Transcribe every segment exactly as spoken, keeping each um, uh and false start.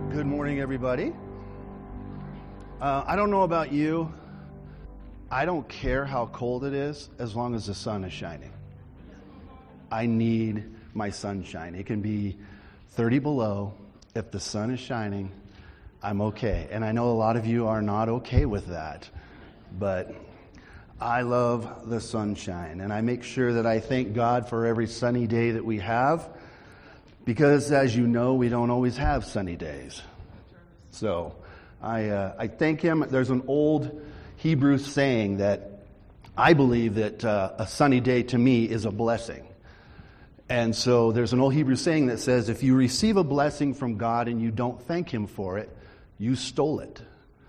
Good morning, everybody. Uh, I don't know about you. I don't care how cold it is as long as the sun is shining. I need my sunshine. It can be thirty below. If the sun is shining, I'm okay. And I know a lot of you are not okay with that. But I love the sunshine. And I make sure that I thank God for every sunny day that we have. Because, as you know, we don't always have sunny days. So, I uh, I thank Him. There's an old Hebrew saying that I believe that uh, a sunny day to me is a blessing. And so, there's an old Hebrew saying that says, if you receive a blessing from God and you don't thank Him for it, you stole it.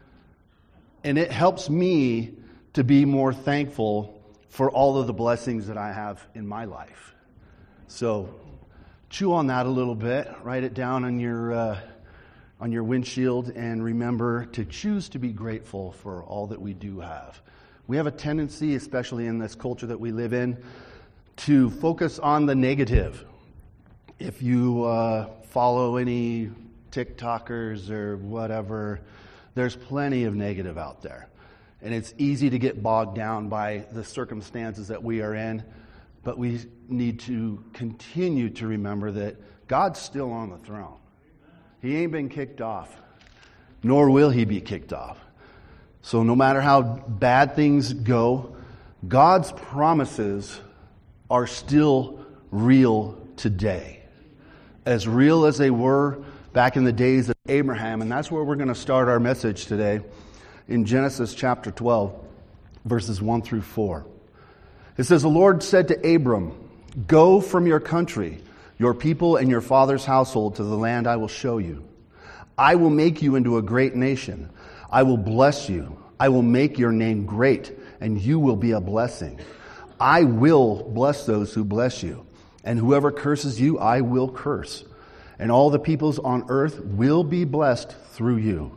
And it helps me to be more thankful for all of the blessings that I have in my life. So, chew on that a little bit. Write it down on your uh, on your windshield, and remember to choose to be grateful for all that we do have. We have a tendency, especially in this culture that we live in, to focus on the negative. If you uh, follow any TikTokers or whatever, there's plenty of negative out there. And it's easy to get bogged down by the circumstances that we are in. But we need to continue to remember that God's still on the throne. He ain't been kicked off, nor will He be kicked off. So no matter how bad things go, God's promises are still real today. As real as they were back in the days of Abraham. And that's where we're going to start our message today, in Genesis chapter twelve, verses one through four. It says, the Lord said to Abram, go from your country, your people, and your father's household to the land I will show you. I will make you into a great nation. I will bless you. I will make your name great, and you will be a blessing. I will bless those who bless you, and whoever curses you, I will curse. And all the peoples on earth will be blessed through you.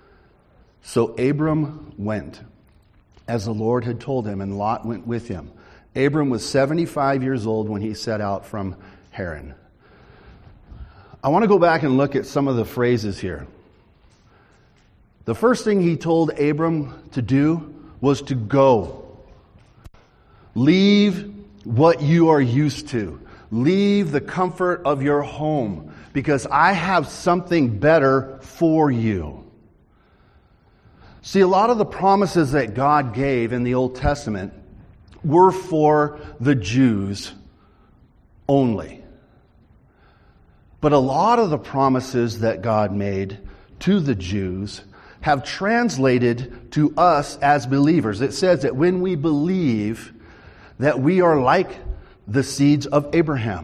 So Abram went, as the Lord had told him, and Lot went with him. Abram was seventy-five years old when he set out from Haran. I want to go back and look at some of the phrases here. The first thing he told Abram to do was to go. Leave what you are used to. Leave the comfort of your home, because I have something better for you. See, a lot of the promises that God gave in the Old Testament were for the Jews only. But a lot of the promises that God made to the Jews have translated to us as believers. It says that when we believe, that we are like the seeds of Abraham.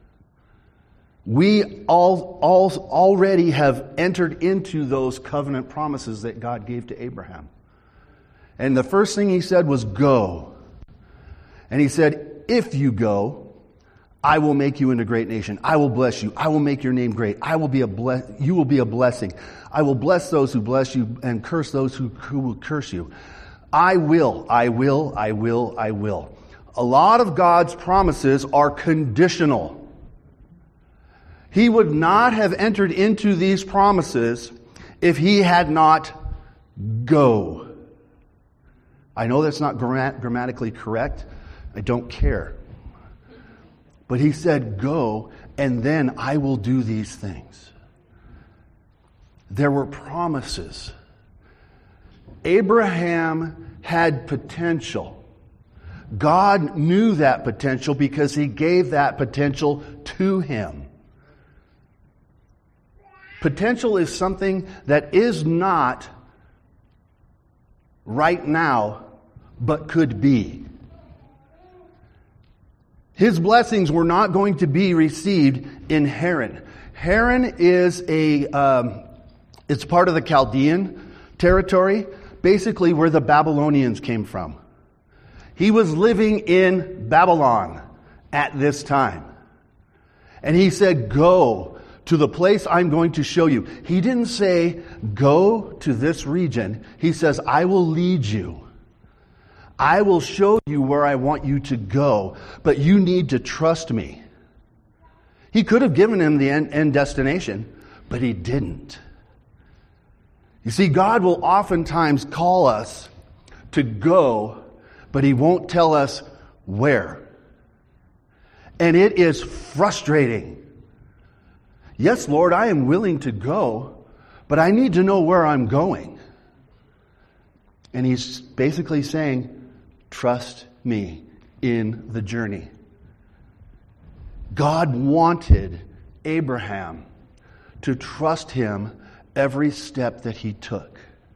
We all, all already have entered into those covenant promises that God gave to Abraham. And the first thing He said was, go. And He said, if you go, I will make you into a great nation. I will bless you. I will make your name great. I will be a bless. You will be a blessing. I will bless those who bless you and curse those who, who will curse you. I will, I will, I will, I will. A lot of God's promises are conditional. He would not have entered into these promises if He had not go. I know that's not gram- grammatically correct. I don't care. But He said, go, and then I will do these things. There were promises. Abraham had potential. God knew that potential because He gave that potential to him. Potential is something that is not right now, but could be. His blessings were not going to be received in Haran. Haran is a, um, it's part of the Chaldean territory, basically where the Babylonians came from. He was living in Babylon at this time. And He said, go to the place I'm going to show you. He didn't say, go to this region. He says, I will lead you. I will show you where I want you to go, but you need to trust me. He could have given him the end, end destination, but He didn't. You see, God will oftentimes call us to go, but He won't tell us where. And it is frustrating. Yes, Lord, I am willing to go, but I need to know where I'm going. And He's basically saying, trust me in the journey. God wanted Abraham to trust Him every step that he took.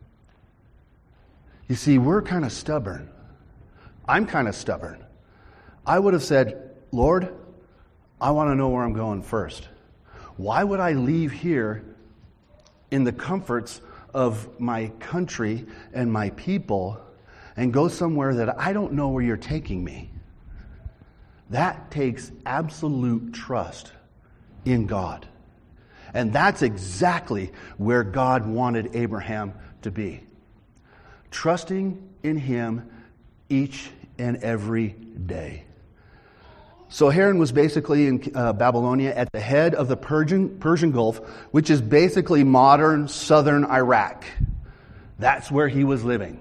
You see, we're kind of stubborn. I'm kind of stubborn. I would have said, Lord, I want to know where I'm going first. Why would I leave here in the comforts of my country and my people and go somewhere that I don't know where you're taking me? That takes absolute trust in God. And that's exactly where God wanted Abraham to be. Trusting in Him each and every day. So Haran was basically in uh, Babylonia at the head of the Persian, Persian Gulf, which is basically modern southern Iraq. That's where he was living.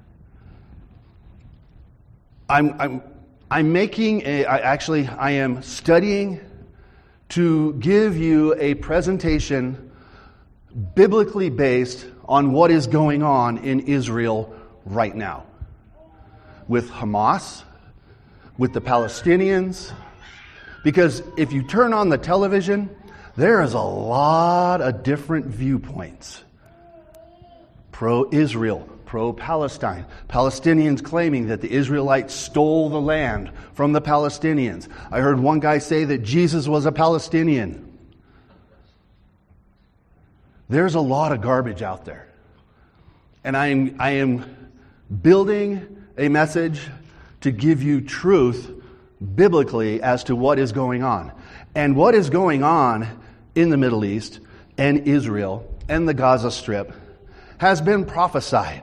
I'm, I'm, I'm making a, I actually, I am studying to give you a presentation biblically based on what is going on in Israel right now. With Hamas, with the Palestinians. Because if you turn on the television, there is a lot of different viewpoints. Pro-Israel, pro-Palestine. Palestinians claiming that the Israelites stole the land from the Palestinians. I heard one guy say that Jesus was a Palestinian. There's a lot of garbage out there. And I am, I am building a message to give you truth biblically as to what is going on. And what is going on in the Middle East and Israel and the Gaza Strip has been prophesied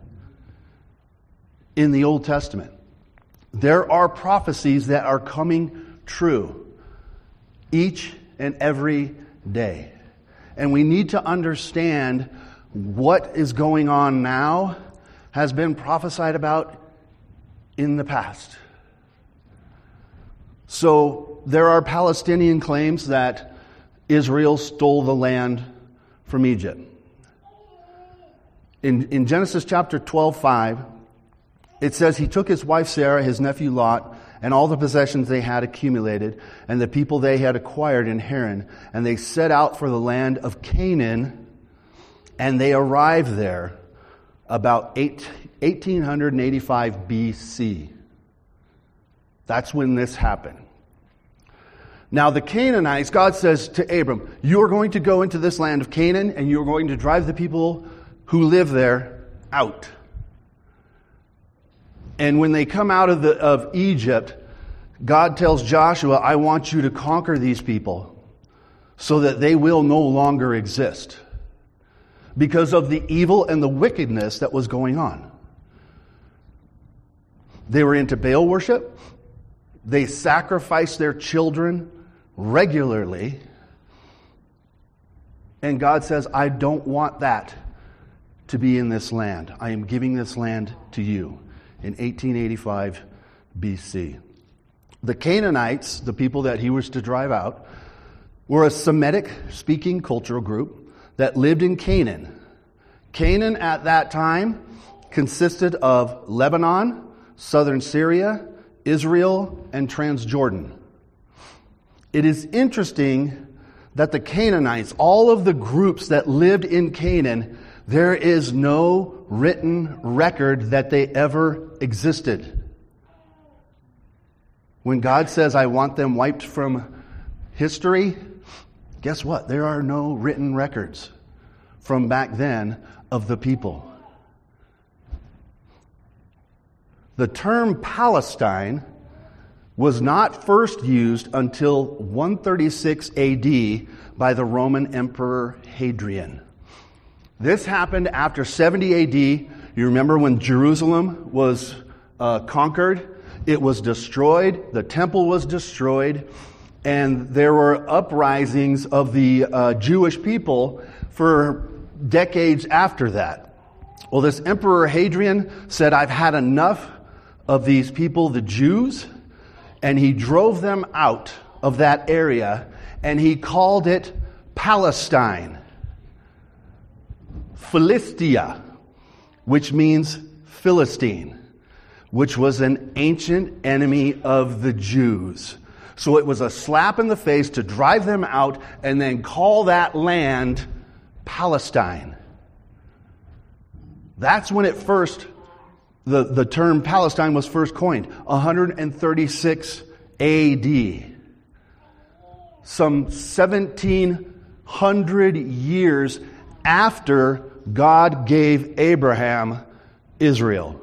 in the Old Testament. There are prophecies that are coming true each and every day. And we need to understand what is going on now has been prophesied about in the past. So there are Palestinian claims that Israel stole the land from Egypt. In, in Genesis chapter twelve five, it says, he took his wife Sarah, his nephew Lot, and all the possessions they had accumulated, and the people they had acquired in Haran, and they set out for the land of Canaan, and they arrived there about eight, eighteen eighty-five B C. That's when this happened. Now the Canaanites, God says to Abram, you are going to go into this land of Canaan, and you are going to drive the people who live there out. And when they come out of, the, of Egypt, God tells Joshua, I want you to conquer these people so that they will no longer exist because of the evil and the wickedness that was going on. They were into Baal worship. They sacrificed their children regularly. And God says, I don't want that to be in this land. I am giving this land to you in eighteen eighty-five B C. The Canaanites, the people that he was to drive out, were a Semitic-speaking cultural group that lived in Canaan. Canaan at that time consisted of Lebanon, southern Syria, Israel, and Transjordan. It is interesting that the Canaanites, all of the groups that lived in Canaan, there is no written record that they ever existed. When God says, I want them wiped from history, guess what? There are no written records from back then of the people. The term Palestine was not first used until one thirty-six A D by the Roman Emperor Hadrian. This happened after seventy A D. You remember when Jerusalem was uh, conquered? It was destroyed. The temple was destroyed. And there were uprisings of the uh, Jewish people for decades after that. Well, this Emperor Hadrian said, I've had enough of these people, the Jews, and he drove them out of that area, and he called it Palestine, Philistia, which means Philistine, which was an ancient enemy of the Jews. So it was a slap in the face to drive them out and then call that land Palestine. That's when it first, the, the term Palestine was first coined, one thirty-six A D. Some seventeen hundred years after God gave Abraham Israel.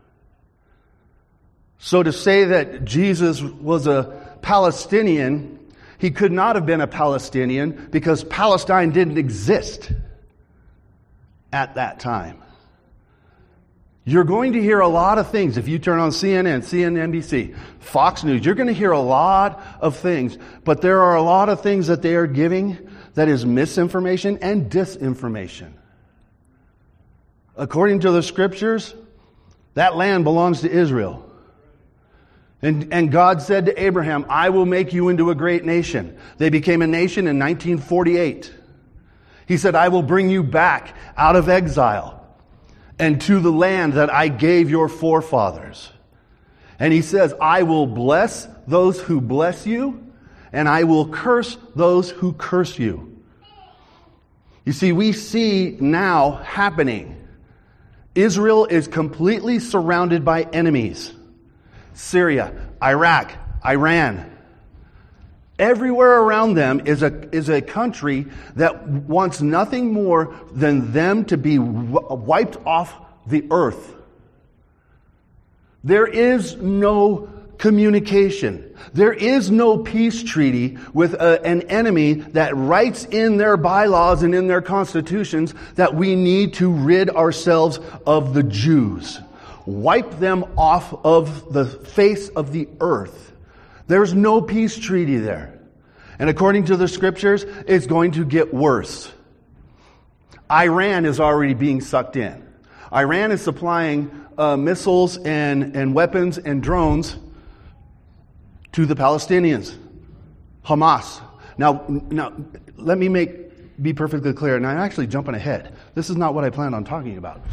So to say that Jesus was a Palestinian, he could not have been a Palestinian because Palestine didn't exist at that time. You're going to hear a lot of things. If you turn on C N N, C N N B C, Fox News, you're going to hear a lot of things. But there are a lot of things that they are giving that is misinformation and disinformation. According to the scriptures, that land belongs to Israel. And, and God said to Abraham, I will make you into a great nation. They became a nation in nineteen forty-eight. He said, I will bring you back out of exile and to the land that I gave your forefathers. And he says, I will bless those who bless you, and I will curse those who curse you. You see, we see now happening. Israel is completely surrounded by enemies. Syria, Iraq, Iran. Everywhere around them is a, is a country that wants nothing more than them to be wiped off the earth. There is no communication. There is no peace treaty with a, an enemy that writes in their bylaws and in their constitutions that we need to rid ourselves of the Jews. Wipe them off of the face of the earth. There's no peace treaty there. And according to the scriptures, it's going to get worse. Iran is already being sucked in. Iran is supplying uh, missiles and, and weapons and drones to the Palestinians. Hamas. Now, now, let me make be perfectly clear, and I'm actually jumping ahead. This is not what I planned on talking about.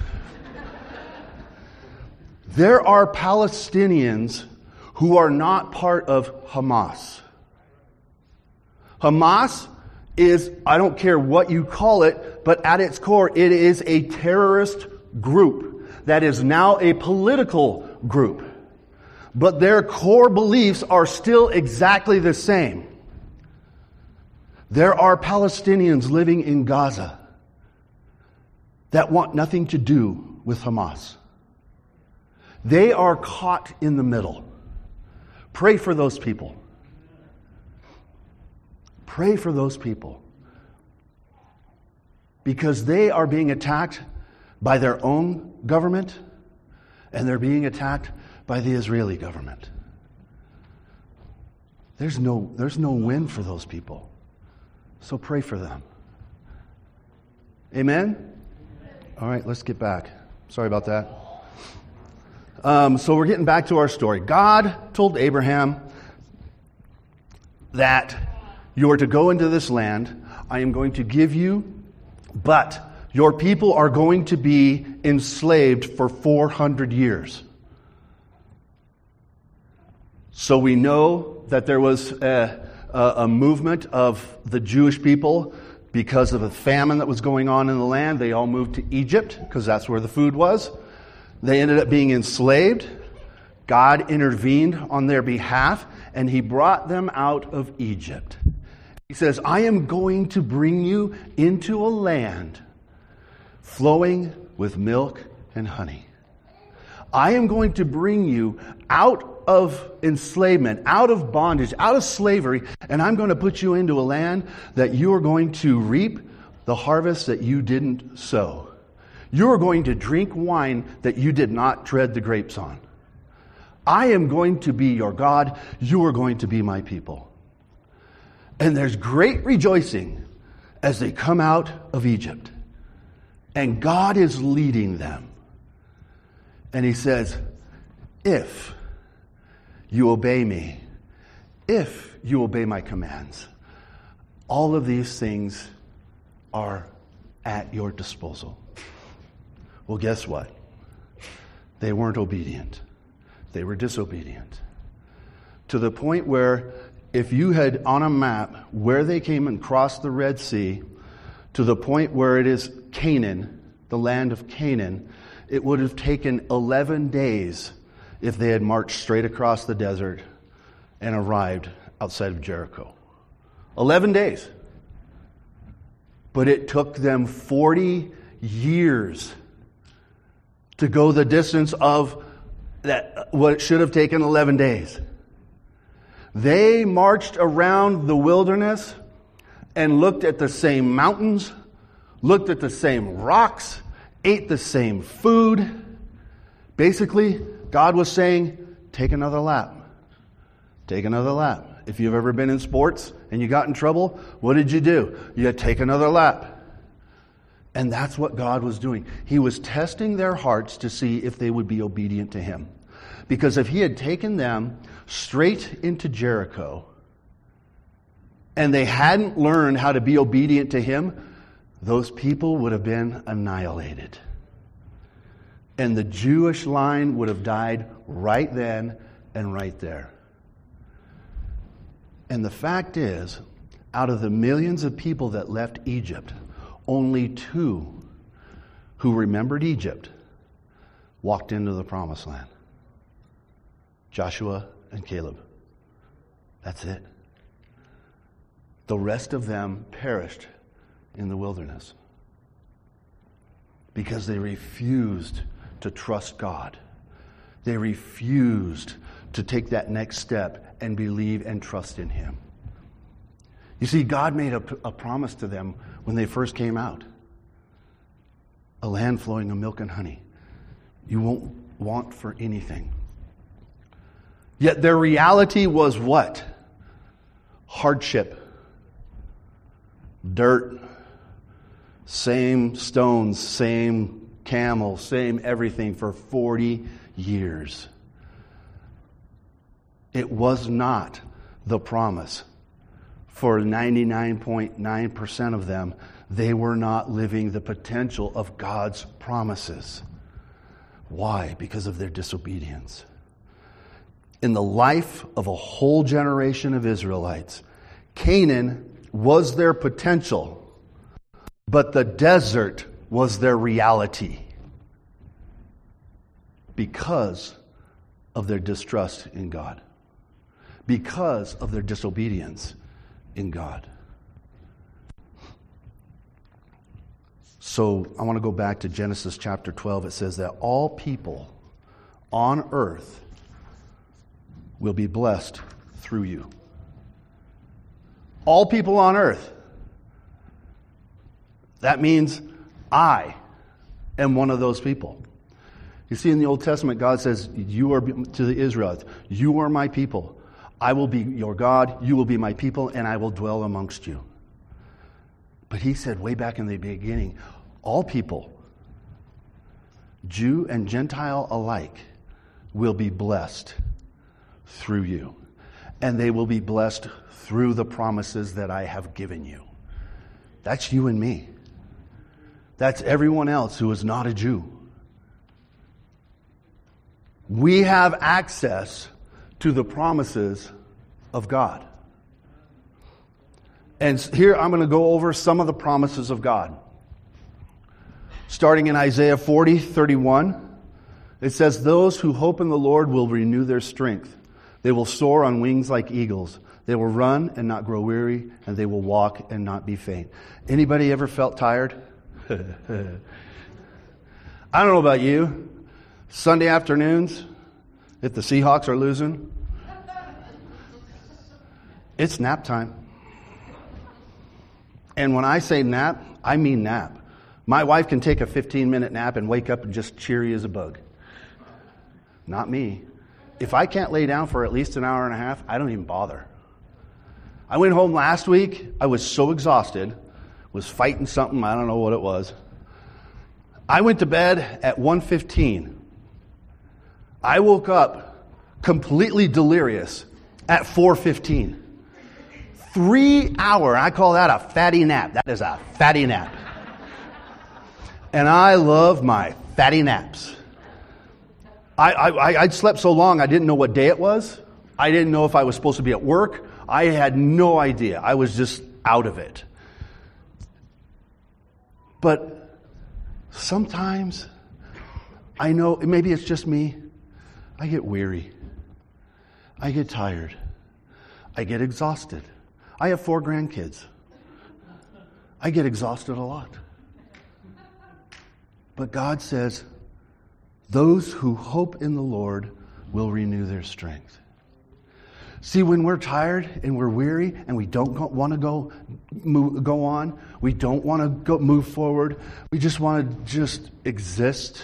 There are Palestinians who are not part of Hamas. Hamas is, I don't care what you call it, but at its core, it is a terrorist group that is now a political group. But their core beliefs are still exactly the same. There are Palestinians living in Gaza that want nothing to do with Hamas. They are caught in the middle. Pray for those people. Pray for those people. Because they are being attacked by their own government, and they're being attacked by the Israeli government. There's no, there's no win for those people. So pray for them. Amen? All right, let's get back. Sorry about that. Um, so we're getting back to our story. God told Abraham that you are to go into this land. I am going to give you, but your people are going to be enslaved for four hundred years. So we know that there was a, a, a movement of the Jewish people because of a famine that was going on in the land. They all moved to Egypt because that's where the food was. They ended up being enslaved. God intervened on their behalf, and He brought them out of Egypt. He says, I am going to bring you into a land flowing with milk and honey. I am going to bring you out of enslavement, out of bondage, out of slavery, and I'm going to put you into a land that you are going to reap the harvest that you didn't sow. You are going to drink wine that you did not tread the grapes on. I am going to be your God. You are going to be my people. And there's great rejoicing as they come out of Egypt. And God is leading them. And he says, if you obey me, if you obey my commands, all of these things are at your disposal. Well, guess what? They weren't obedient. They were disobedient. To the point where if you had on a map where they came and crossed the Red Sea, to the point where it is Canaan, the land of Canaan, it would have taken eleven days if they had marched straight across the desert and arrived outside of Jericho. eleven days. But it took them forty years to go the distance of that what it should have taken eleven days. They marched around the wilderness and looked at the same mountains, looked at the same rocks, ate the same food. Basically, God was saying, take another lap. Take another lap. If you've ever been in sports and you got in trouble, what did you do? You had to take another lap. And that's what God was doing. He was testing their hearts to see if they would be obedient to Him. Because if He had taken them straight into Jericho and they hadn't learned how to be obedient to Him, those people would have been annihilated. And the Jewish line would have died right then and right there. And the fact is, out of the millions of people that left Egypt, only two who remembered Egypt walked into the promised land. Joshua and Caleb. That's it. The rest of them perished in the wilderness because they refused to trust God. They refused to take that next step and believe and trust in Him. You see, God made a, a promise to them when they first came out. A land flowing of milk and honey. You won't want for anything. Yet their reality was what? Hardship. Dirt. Same stones, same camel, same everything for forty years. It was not the promise. For ninety-nine point nine percent of them, they were not living the potential of God's promises. Why? Because of their disobedience. In the life of a whole generation of Israelites, Canaan was their potential, but the desert was their reality because of their distrust in God, because of their disobedience in God. So I want to go back to Genesis chapter twelve. It says that all people on earth will be blessed through you. All people on earth. That means I am one of those people. You see, in the Old Testament, God says, "You are to the Israelites, you are my people. I will be your God, you will be my people, and I will dwell amongst you." But He said way back in the beginning, all people, Jew and Gentile alike, will be blessed through you. And they will be blessed through the promises that I have given you. That's you and me. That's everyone else who is not a Jew. We have access to the promises of God. And here I'm going to go over some of the promises of God. Starting in Isaiah forty, thirty-one, it says, "Those who hope in the Lord will renew their strength. They will soar on wings like eagles. They will run and not grow weary, and they will walk and not be faint." Anybody ever felt tired? I don't know about you. Sunday afternoons, if the Seahawks are losing, it's nap time. And when I say nap, I mean nap. My wife can take a fifteen-minute nap and wake up and just cheery as a bug. Not me. If I can't lay down for at least an hour and a half, I don't even bother. I went home last week. I was so exhausted. Was fighting something. I don't know what it was. I went to bed at one fifteen. I woke up completely delirious at four fifteen. Three hour, I call that a fatty nap. That is a fatty nap. And I love my fatty naps. I, I, I'd slept so long I didn't know what day it was. I didn't know if I was supposed to be at work. I had no idea. I was just out of it. But sometimes, I know, maybe it's just me, I get weary. I get tired. I get exhausted. I have four grandkids. I get exhausted a lot. But God says, those who hope in the Lord will renew their strength. See, when we're tired and we're weary and we don't go, want to go move, go on, we don't want to go move forward, we just want to just exist.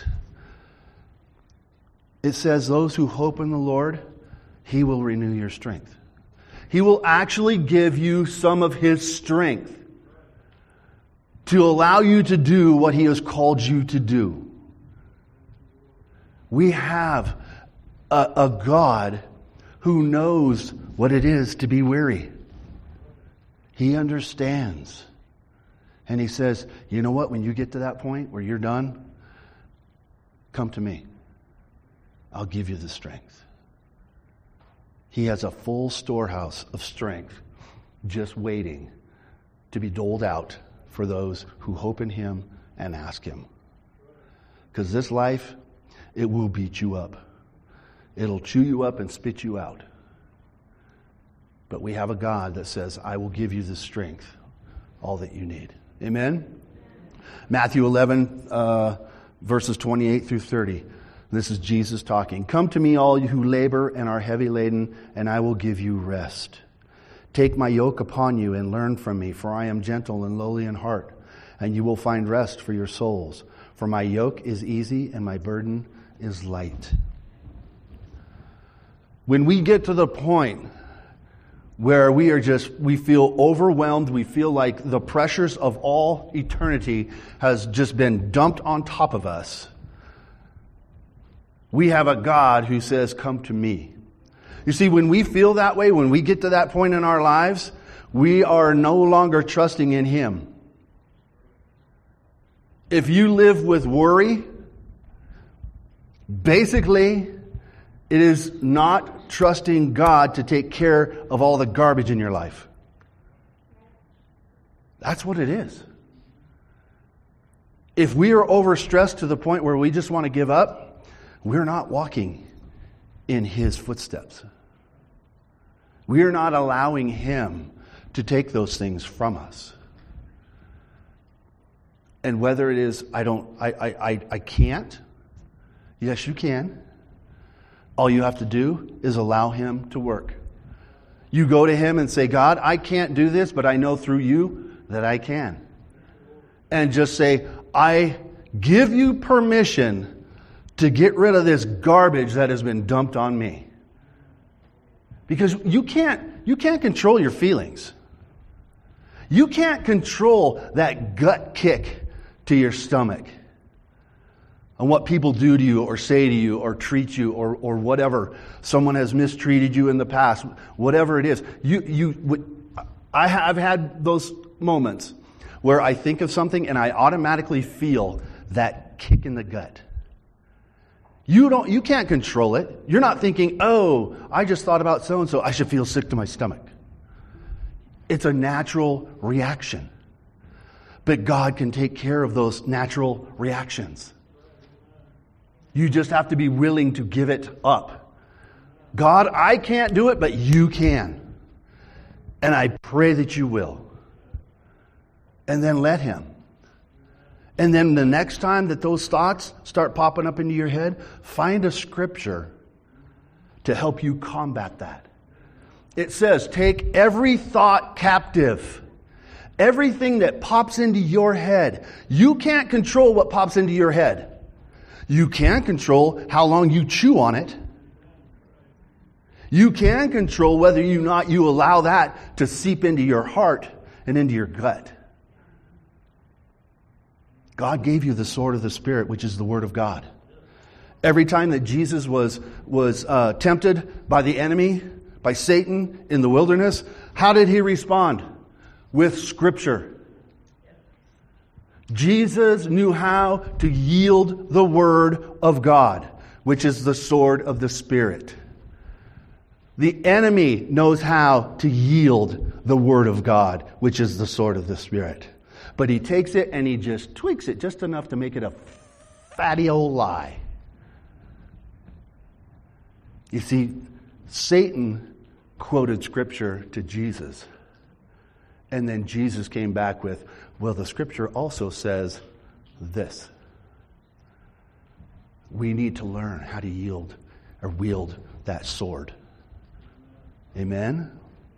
It says, those who hope in the Lord, He will renew your strength. He will actually give you some of His strength to allow you to do what He has called you to do. We have a, a God who knows what it is to be weary. He understands. And He says, you know what, when you get to that point where you're done, come to me. I'll give you the strength. He has a full storehouse of strength just waiting to be doled out for those who hope in Him and ask Him. Because this life, it will beat you up. It'll chew you up and spit you out. But we have a God that says, I will give you the strength, all that you need. Amen? Matthew eleven, uh, verses twenty-eight through thirty. This is Jesus talking. Come to me, all you who labor and are heavy laden, and I will give you rest. Take my yoke upon you and learn from me, for I am gentle and lowly in heart, and you will find rest for your souls. For my yoke is easy and my burden is light. When we get to the point where we are just, we feel overwhelmed, we feel like the pressures of all eternity has just been dumped on top of us, we have a God who says, come to me. You see, when we feel that way, when we get to that point in our lives, we are no longer trusting in Him. If you live with worry, basically, it is not trusting God to take care of all the garbage in your life. That's what it is. If we are overstressed to the point where we just want to give up, we're not walking in His footsteps. We are not allowing Him to take those things from us. And whether it is, I don't, I, I, I, I can't. Yes, you can. All you have to do is allow Him to work. You go to Him and say, God, I can't do this, but I know through you that I can. And just say, I give you permission to get rid of this garbage that has been dumped on me. Because you can't, you can't control your feelings. You can't control that gut kick to your stomach on what people do to you or say to you or treat you or, or whatever. Someone has mistreated you in the past, whatever it is. You, you, I have had those moments where I think of something and I automatically feel that kick in the gut. You don't, you can't control it. You're not thinking, oh, I just thought about so-and-so. I should feel sick to my stomach. It's a natural reaction. But God can take care of those natural reactions. You just have to be willing to give it up. God, I can't do it, but you can. And I pray that you will. And then let Him. And then the next time that those thoughts start popping up into your head, find a scripture to help you combat that. It says, take every thought captive. Everything that pops into your head. You can't control what pops into your head. You can control how long you chew on it. You can control whether or not you allow that to seep into your heart and into your gut. God gave you the sword of the Spirit, which is the Word of God. Every time that Jesus was, was uh, tempted by the enemy, by Satan in the wilderness, how did he respond? With Scripture. Jesus knew how to yield the Word of God, which is the sword of the Spirit. The enemy knows how to yield the Word of God, which is the sword of the Spirit. But he takes it and he just tweaks it just enough to make it a fatty old lie. You see, Satan quoted Scripture to Jesus. And then Jesus came back with, well, the Scripture also says this. We need to learn how to yield or wield that sword. Amen?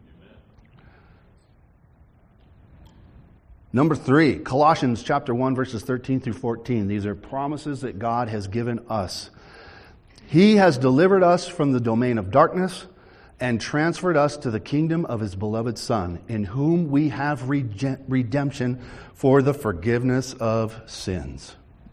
Number three, Colossians chapter one, verses thirteen through fourteen. These are promises that God has given us. He has delivered us from the domain of darkness and transferred us to the kingdom of His beloved Son, in whom we have rege- redemption for the forgiveness of sins.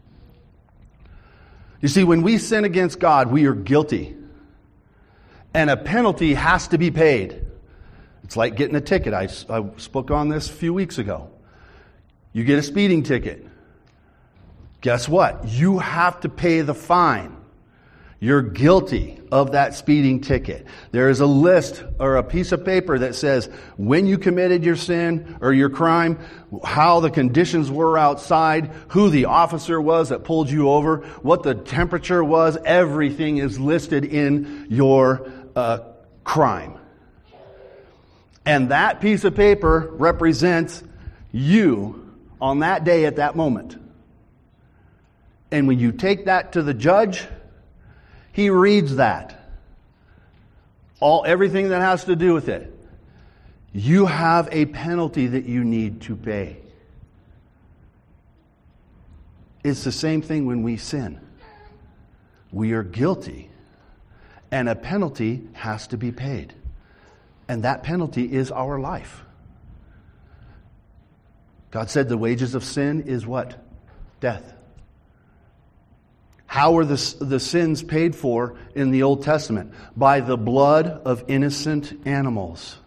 You see, when we sin against God, we are guilty. And a penalty has to be paid. It's like getting a ticket. I, I spoke on this a few weeks ago. You get a speeding ticket. Guess what? You have to pay the fine. You're guilty of that speeding ticket. There is a list or a piece of paper that says when you committed your sin or your crime, how the conditions were outside, who the officer was that pulled you over, what the temperature was. Everything is listed in your uh, crime. And that piece of paper represents you on that day at that moment. And when you take that to the judge, he reads that. All everything that has to do with it. You have a penalty that you need to pay. It's the same thing when we sin. We are guilty. And a penalty has to be paid. And that penalty is our life. God said the wages of sin is what? Death. How were the, the sins paid for in the Old Testament? By the blood of innocent animals.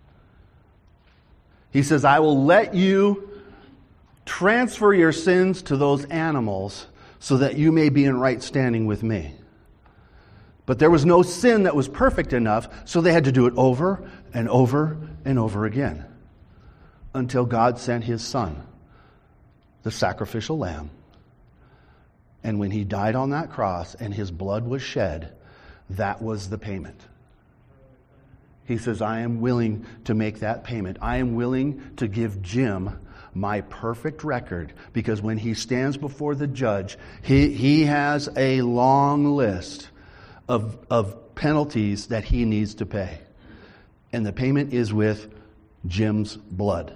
He says, I will let you transfer your sins to those animals so that you may be in right standing with me. But there was no sin that was perfect enough, so they had to do it over and over and over again until God sent His Son, the sacrificial lamb. And when He died on that cross and His blood was shed, that was the payment. He says, I am willing to make that payment. I am willing to give Jim my perfect record, because when he stands before the judge, he, he has a long list of, of penalties that he needs to pay. And the payment is with Jim's blood.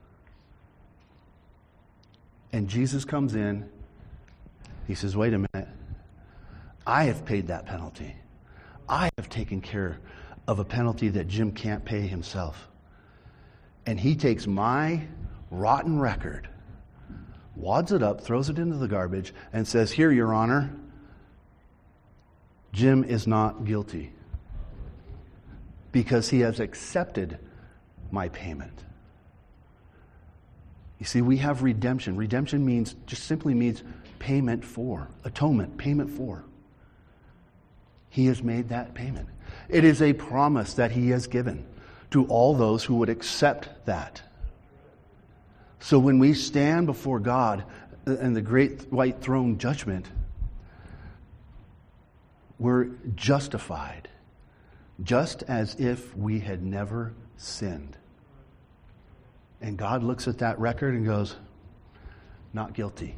And Jesus comes in. He says, wait a minute. I have paid that penalty. I have taken care of a penalty that Jim can't pay himself. And he takes my rotten record, wads it up, throws it into the garbage, and says, here, Your Honor, Jim is not guilty because he has accepted my payment. You see, we have redemption. Redemption means, just simply means payment for, atonement, payment for. He has made that payment. It is a promise that He has given to all those who would accept that. So when we stand before God in the great white throne judgment, we're justified, just as if we had never sinned. And God looks at that record and goes, not guilty.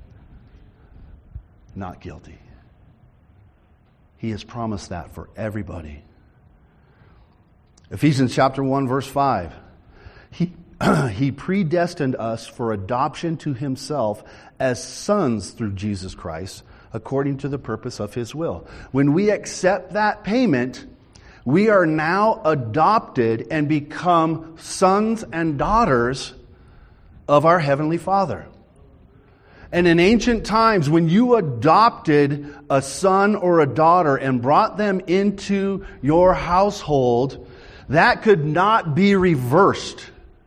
Not guilty. He has promised that for everybody. Ephesians chapter one, verse five. He, he predestined us for adoption to Himself as sons through Jesus Christ, according to the purpose of His will. When we accept that payment, we are now adopted and become sons and daughters of our Heavenly Father. And in ancient times, when you adopted a son or a daughter and brought them into your household, that could not be reversed.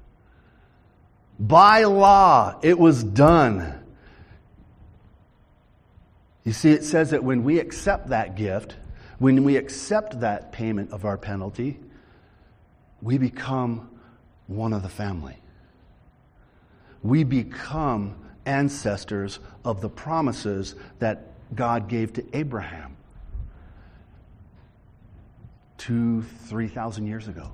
By law, it was done. You see, it says that when we accept that gift, when we accept that payment of our penalty, we become one of the family. We become ancestors of the promises that God gave to Abraham two, three thousand years ago.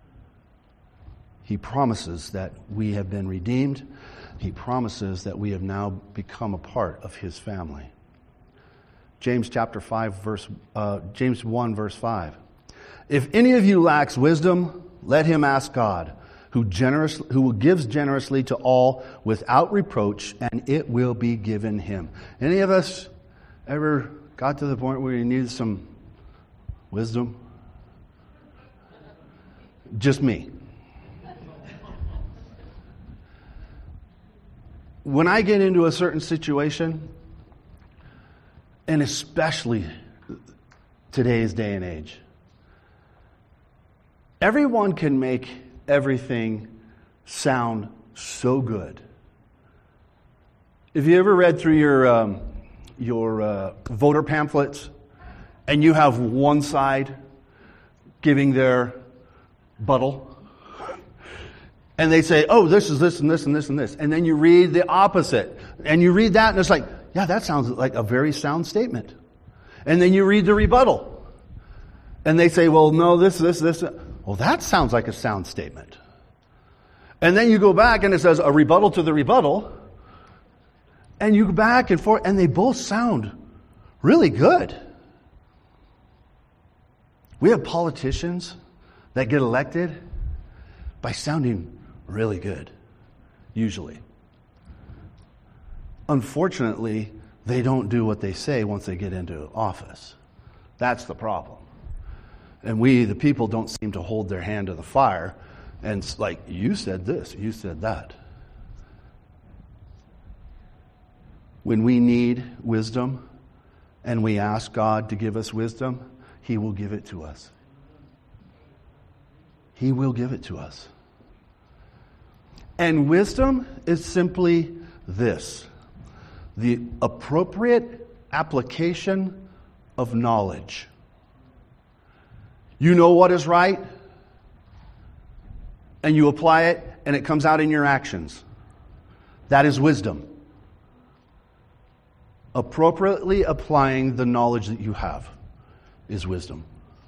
He promises that we have been redeemed. He promises that we have now become a part of His family. James chapter five, verse uh, James one, verse five. If any of you lacks wisdom, let him ask God, who generous, who gives generously to all without reproach, and it will be given him. Any of us ever got to the point where you needed some wisdom? Just me. When I get into a certain situation, and especially today's day and age, everyone can make everything sound so good. If you ever read through your um, your uh, voter pamphlets, and you have one side giving their rebuttal, and they say, "Oh, this is this and this and this and this," and then you read the opposite, and you read that, and it's like, "Yeah, that sounds like a very sound statement." And then you read the rebuttal, and they say, "Well, no, this, this, this." Well, that sounds like a sound statement. And then you go back and it says a rebuttal to the rebuttal. And you go back and forth and they both sound really good. We have politicians that get elected by sounding really good, usually. Unfortunately, they don't do what they say once they get into office. That's the problem. And we, the people, don't seem to hold their hand to the fire. And it's like, you said this, you said that. When we need wisdom and we ask God to give us wisdom, He will give it to us. He will give it to us. And wisdom is simply this: the appropriate application of knowledge. You know what is right, and you apply it, and it comes out in your actions. That is wisdom. Appropriately applying the knowledge that you have is wisdom.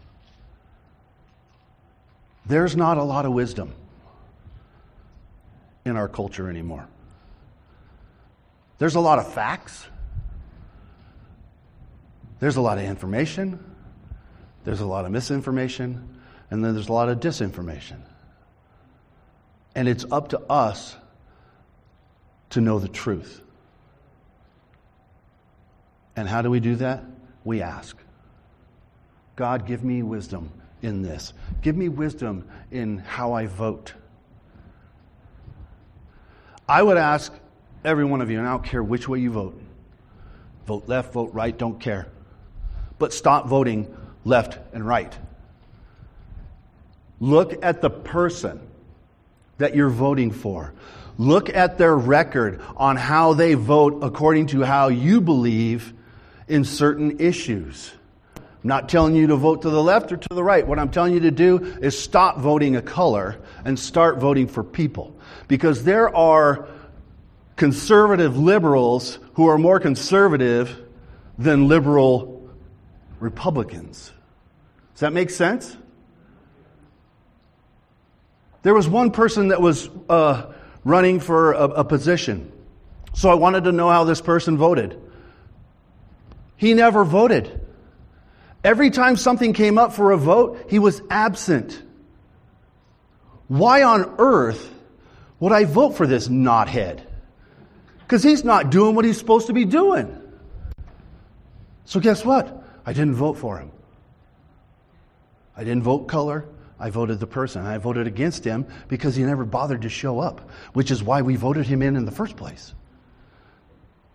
There's not a lot of wisdom in our culture anymore. There's a lot of facts. There's a lot of information. There's a lot of misinformation, and then there's a lot of disinformation. And it's up to us to know the truth. And how do we do that? We ask. God, give me wisdom in this. Give me wisdom in how I vote. I would ask every one of you, and I don't care which way you vote. Vote left, vote right, don't care. But stop voting left and right. Look at the person that you're voting for. Look at their record on how they vote according to how you believe in certain issues. I'm not telling you to vote to the left or to the right. What I'm telling you to do is stop voting a color and start voting for people. Because there are conservative liberals who are more conservative than liberal Republicans. Does that make sense? There was one person that was uh, running for a, a position. So I wanted to know how this person voted. He never voted. Every time something came up for a vote, he was absent. Why on earth would I vote for this knothead? Because he's not doing what he's supposed to be doing. So guess what? I didn't vote for him. I didn't vote color. I voted the person. I voted against him because he never bothered to show up, which is why we voted him in in the first place.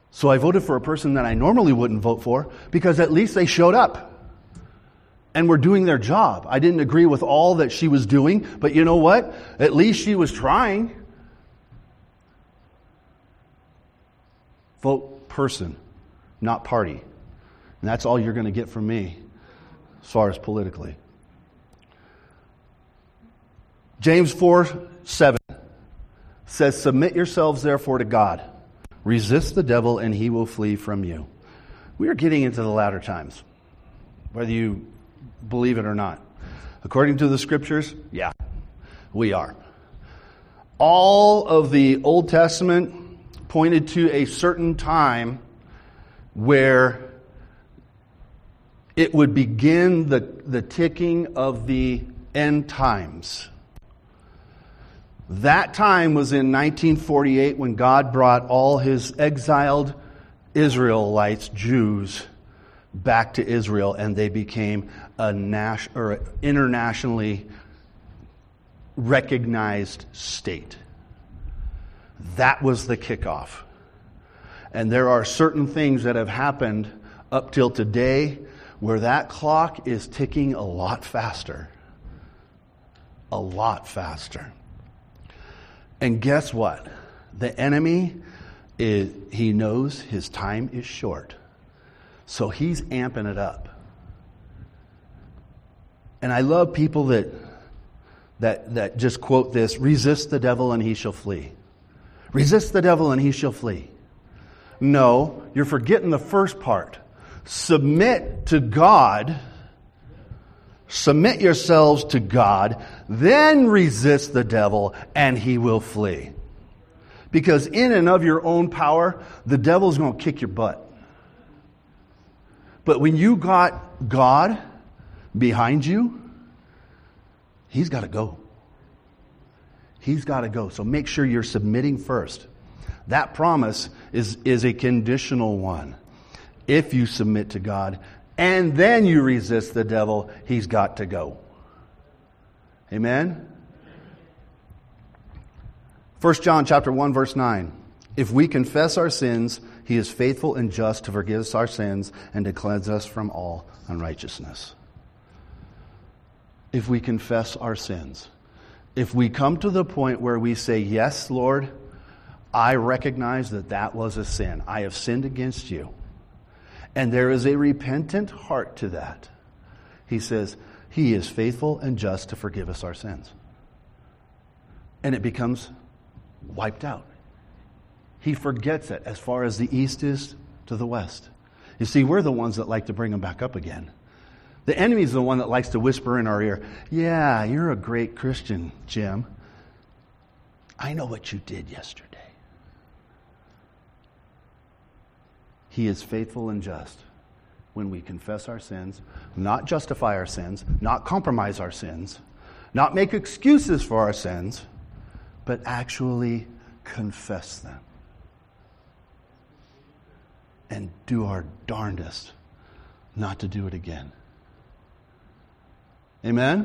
So I voted for a person that I normally wouldn't vote for because at least they showed up and were doing their job. I didn't agree with all that she was doing, but you know what? At least she was trying. Vote person, not party. And that's all you're going to get from me as far as politically. James four seven says, submit yourselves therefore to God. Resist the devil and he will flee from you. We are getting into the latter times, whether you believe it or not. According to the scriptures, yeah, we are. All of the Old Testament pointed to a certain time where it would begin the, the ticking of the end times. That time was in nineteen forty-eight when God brought all his exiled Israelites, Jews, back to Israel, and they became a nas- or internationally recognized state. That was the kickoff. And there are certain things that have happened up till today where that clock is ticking a lot faster. A lot faster. And guess what? The enemy, is, he knows his time is short. So he's amping it up. And I love people that, that, that just quote this, resist the devil and he shall flee. Resist the devil and he shall flee. No, you're forgetting the first part. Submit to God. Submit yourselves to God, then resist the devil, and he will flee. Because in and of your own power, the devil's going to kick your butt. But when you got God behind you, he's got to go. He's got to go. So make sure you're submitting first. That promise is, is a conditional one. If you submit to God, and then you resist the devil, he's got to go. Amen? First John chapter one, verse nine. If we confess our sins, he is faithful and just to forgive us our sins and to cleanse us from all unrighteousness. If we confess our sins. If we come to the point where we say, yes, Lord, I recognize that that was a sin. I have sinned against you. And there is a repentant heart to that. He says, he is faithful and just to forgive us our sins. And it becomes wiped out. He forgets it as far as the east is to the west. You see, we're the ones that like to bring them back up again. The enemy's the one that likes to whisper in our ear, yeah, you're a great Christian, Jim. I know what you did yesterday. He is faithful and just when we confess our sins, not justify our sins, not compromise our sins, not make excuses for our sins, but actually confess them. And do our darndest not to do it again. Amen?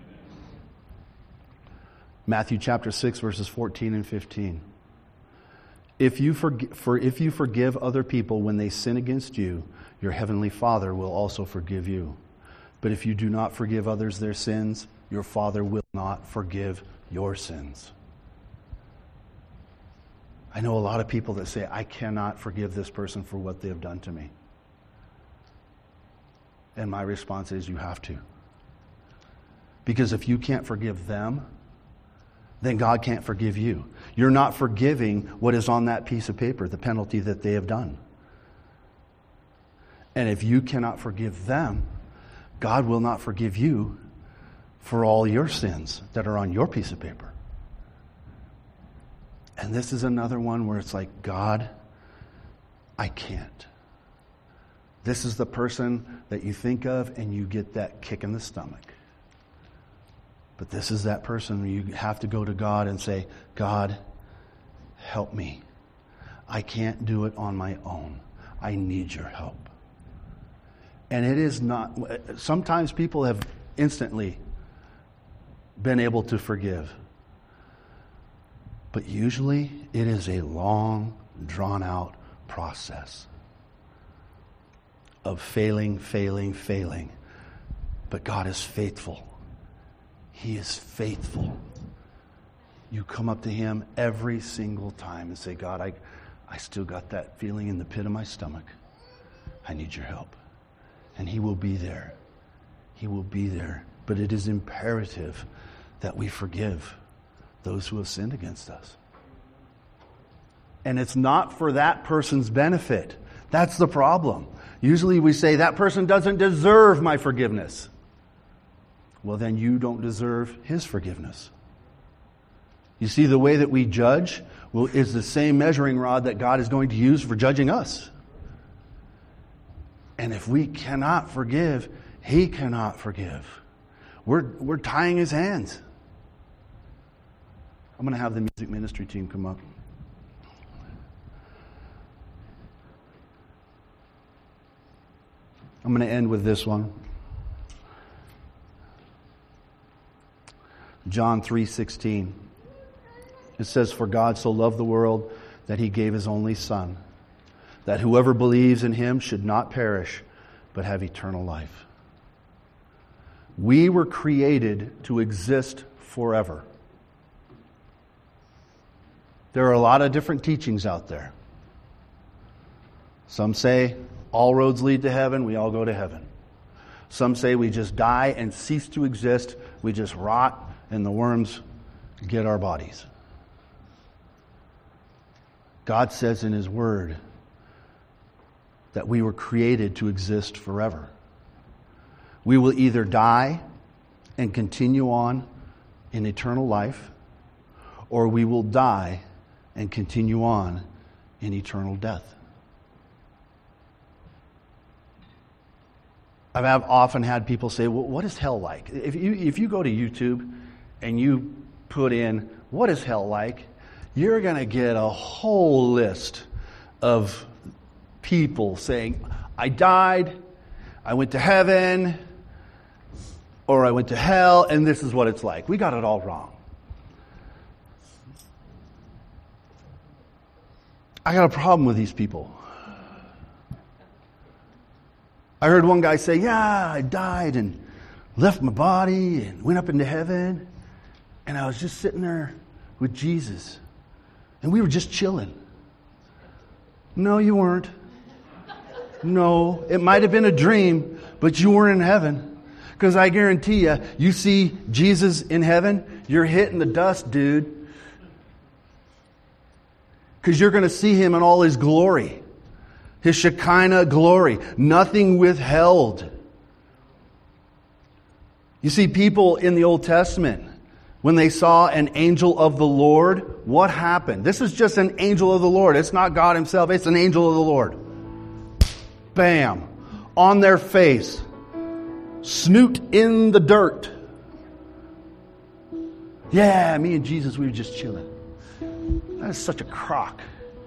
Matthew chapter six, verses fourteen and fifteen. If you forgive, for if you forgive other people when they sin against you, your heavenly Father will also forgive you. But if you do not forgive others their sins, your Father will not forgive your sins. I know a lot of people that say, I cannot forgive this person for what they have done to me. And my response is, you have to. Because if you can't forgive them, then God can't forgive you. You're not forgiving what is on that piece of paper, the penalty that they have done. And if you cannot forgive them, God will not forgive you for all your sins that are on your piece of paper. And this is another one where it's like, God, I can't. This is the person that you think of and you get that kick in the stomach. But this is that person where you have to go to God and say, God, help me. I can't do it on my own. I need your help. And it is not, sometimes people have instantly been able to forgive. But usually it is a long, drawn out process of failing, failing, failing. But God is faithful. He is faithful. You come up to Him every single time and say, God, I, I still got that feeling in the pit of my stomach. I need your help. And He will be there. He will be there. But it is imperative that we forgive those who have sinned against us. And it's not for that person's benefit. That's the problem. Usually we say, that person doesn't deserve my forgiveness. Well, then you don't deserve His forgiveness. You see, the way that we judge will, is the same measuring rod that God is going to use for judging us. And if we cannot forgive, He cannot forgive. We're, we're tying His hands. I'm going to have the music ministry team come up. I'm going to end with this one. John three sixteen. It says, for God so loved the world that He gave His only Son, that whoever believes in Him should not perish, but have eternal life. We were created to exist forever. There are a lot of different teachings out there. Some say all roads lead to heaven, we all go to heaven. Some say we just die and cease to exist, we just rot and the worms get our bodies. God says in His Word that we were created to exist forever. We will either die and continue on in eternal life, or we will die and continue on in eternal death. I've often had people say, well, what is hell like? If you, if you go to YouTube and you put in, what is hell like? You're going to get a whole list of people saying, I died, I went to heaven, or I went to hell, and this is what it's like. We got it all wrong. I got a problem with these people. I heard one guy say, yeah, I died and left my body and went up into heaven. And I was just sitting there with Jesus. And we were just chilling. No, you weren't. No, it might have been a dream, but you weren't in heaven. Because I guarantee you, you see Jesus in heaven, you're hitting the dust, dude. Because you're going to see Him in all His glory. His Shekinah glory. Nothing withheld. You see, people in the Old Testament, when they saw an angel of the Lord, what happened? This is just an angel of the Lord. It's not God Himself. It's an angel of the Lord. Bam. On their face. Snoot in the dirt. Yeah, me and Jesus, we were just chilling. That is such a crock.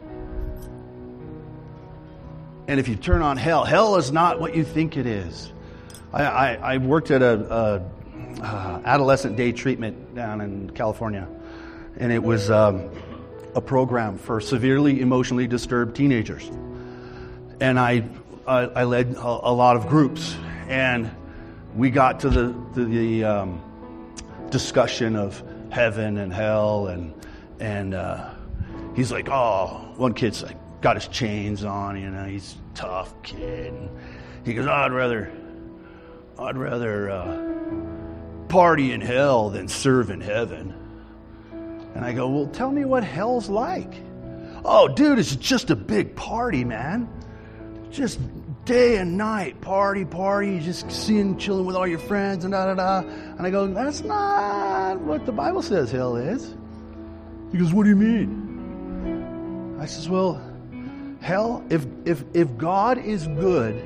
And if you turn on hell, hell is not what you think it is. I, I, I worked at a, a, a adolescent day treatment down in California, and it was um, a program for severely emotionally disturbed teenagers. And I I, I led a, a lot of groups, and we got to the to the um, discussion of heaven and hell, and and uh, he's like, oh, one kid's like, got his chains on, you know, he's a tough kid. And he goes, oh, I'd rather, I'd rather uh, party in hell than serve in heaven. And I go, well, tell me what hell's like. Oh, dude, it's just a big party, man. Just day and night, party, party, just seeing, chilling with all your friends and da da da. And I go, that's not what the Bible says hell is. He goes, what do you mean? I says, well, hell, if if if God is good,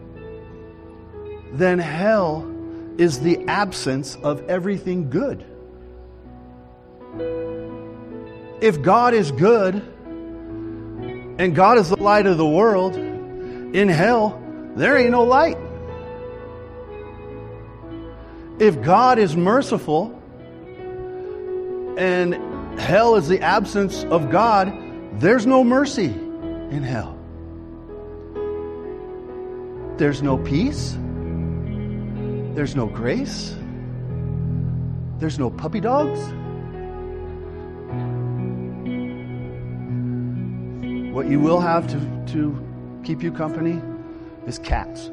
then hell is the absence of everything good. If God is good, and God is the light of the world, in hell, there ain't no light. If God is merciful, and hell is the absence of God, there's no mercy in hell. there's no peace. There's no grace. There's no puppy dogs. What you will have to, to keep you company is cats.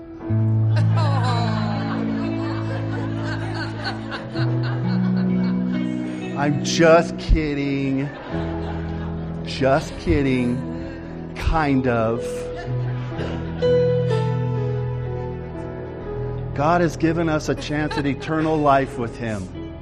I'm just kidding. Just kidding. Kind of. God has given us a chance at eternal life with Him.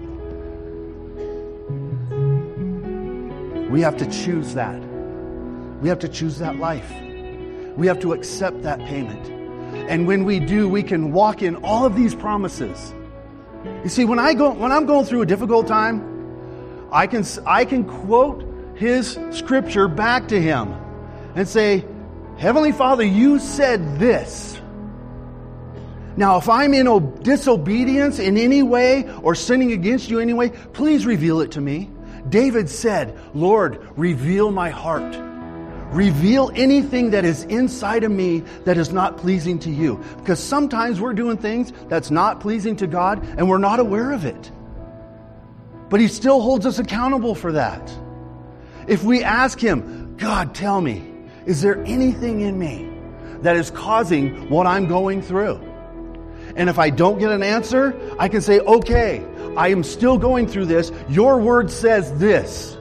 We have to choose that. We have to choose that life. We have to accept that payment. And when we do, we can walk in all of these promises. You see, when I go, when I'm going through a difficult time, I can, I can quote His scripture back to Him and say, Heavenly Father, you said this. Now, if I'm in o- disobedience in any way or sinning against you anyway, please reveal it to me. David said, Lord, reveal my heart. Reveal anything that is inside of me that is not pleasing to you. Because sometimes we're doing things that's not pleasing to God and we're not aware of it. But He still holds us accountable for that. If we ask Him, God, tell me, is there anything in me that is causing what I'm going through? And if I don't get an answer, I can say, okay, I am still going through this. Your word says this.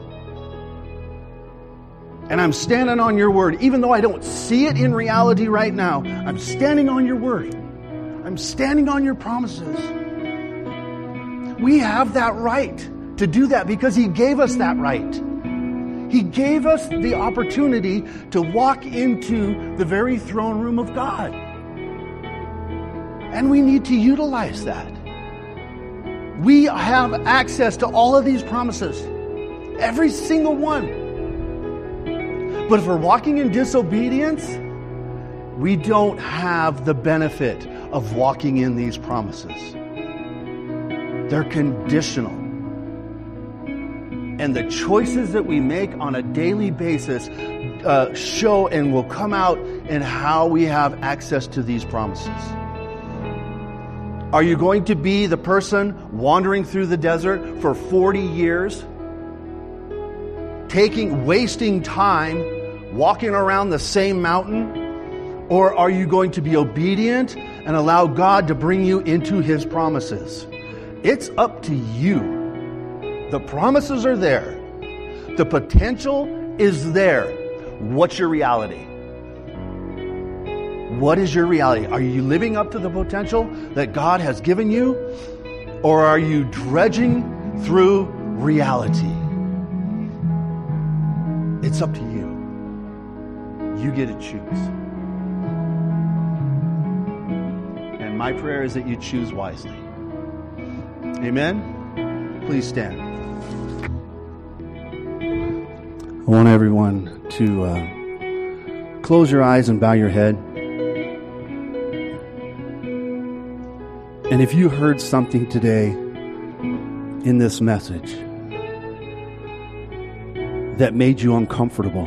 And I'm standing on your word. Even though I don't see it in reality right now, I'm standing on your word. I'm standing on your promises. We have that right to do that because He gave us that right. He gave us the opportunity to walk into the very throne room of God. And we need to utilize that. We have access to all of these promises. Every single one. But if we're walking in disobedience, we don't have the benefit of walking in these promises. They're conditional. And the choices that we make on a daily basis uh, show and will come out in how we have access to these promises. Are you going to be the person wandering through the desert for forty years, taking, wasting time, walking around the same mountain? Or are you going to be obedient and allow God to bring you into His promises? It's up to you. The promises are there. The potential is there. What's your reality? What is your reality? Are you living up to the potential that God has given you? Or are you dredging through reality? It's up to you. You get to choose. And my prayer is that you choose wisely. Amen? Please stand. I want everyone to uh, close your eyes and bow your head. And if you heard something today in this message that made you uncomfortable,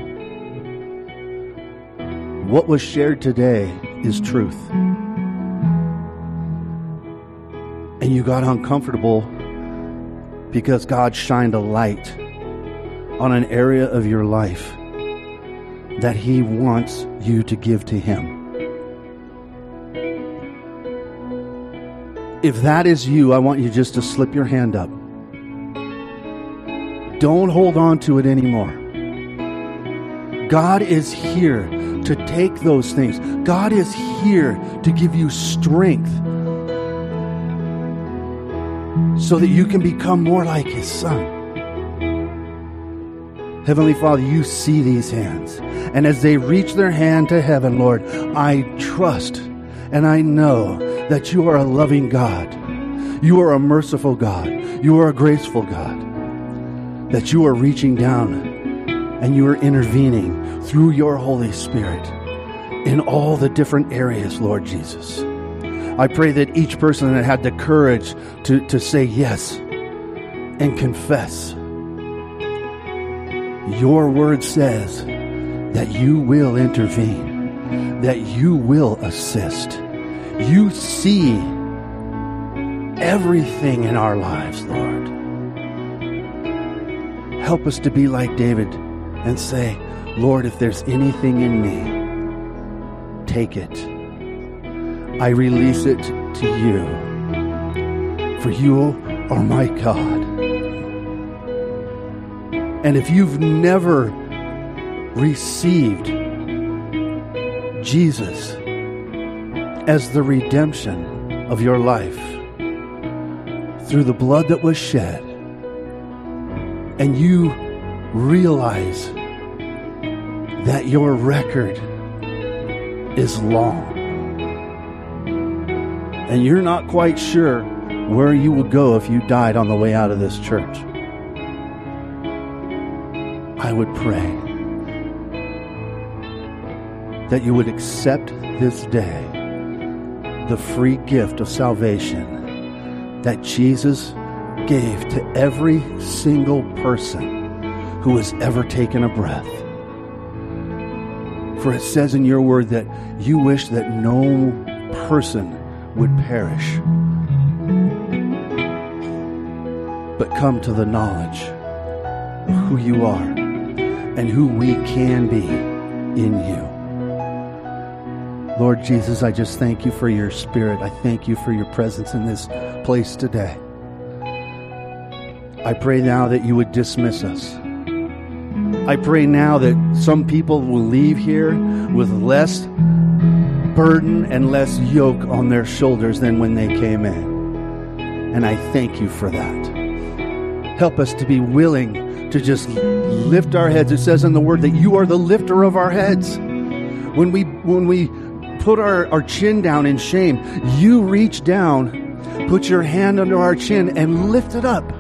what was shared today is truth. And you got uncomfortable because God shined a light on an area of your life that He wants you to give to Him. If that is you, I want you just to slip your hand up. Don't hold on to it anymore. God is here to take those things. God is here to give you strength so that you can become more like His Son. Heavenly Father, you see these hands. And as they reach their hand to heaven, Lord, I trust and I know that you are a loving God. You are a merciful God. You are a graceful God. That you are reaching down and you are intervening through your Holy Spirit in all the different areas, Lord Jesus. I pray that each person that had the courage to, to say yes and confess, your word says that you will intervene, that you will assist, you see everything in our lives, Lord. Help us to be like David and say, Lord, if there's anything in me, take it. I release it to you, for you are my God. And if you've never received Jesus as the redemption of your life through the blood that was shed, and you realize that your record is long, and you're not quite sure where you would go if you died on the way out of this church, I would pray that you would accept this day the free gift of salvation that Jesus gave to every single person who has ever taken a breath. For it says in your word that you wish that no person would perish, but come to the knowledge of who you are and who we can be in you. Lord Jesus, I just thank you for your Spirit. I thank you for your presence in this place today. I pray now that you would dismiss us. I pray now that some people will leave here with less burden and less yoke on their shoulders than when they came in. And I thank you for that. Help us to be willing to just lift our heads. It says in the word that you are the lifter of our heads. When we when we put our, our chin down in shame, you reach down, put your hand under our chin and lift it up.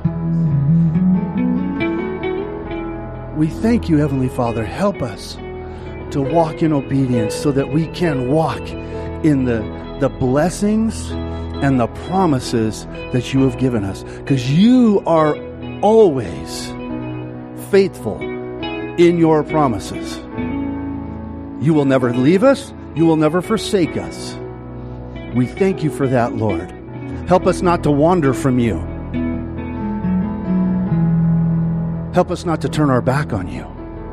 We thank you, Heavenly Father. Help us to walk in obedience so that we can walk in the, the blessings and the promises that you have given us. Because you are always faithful in your promises. You will never leave us. You will never forsake us. We thank you for that, Lord. Help us not to wander from you. Help us not to turn our back on you.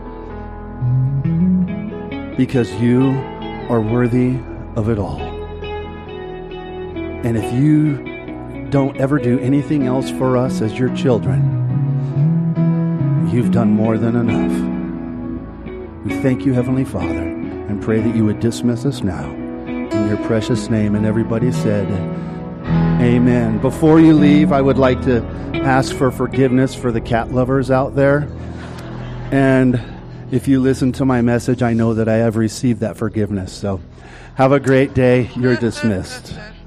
Because you are worthy of it all. And if you don't ever do anything else for us as your children, you've done more than enough. We thank you, Heavenly Father, and pray that you would dismiss us now. In your precious name. And everybody said, amen. Before you leave, I would like to ask for forgiveness for the cat lovers out there. And if you listen to my message, I know that I have received that forgiveness. So have a great day. You're dismissed.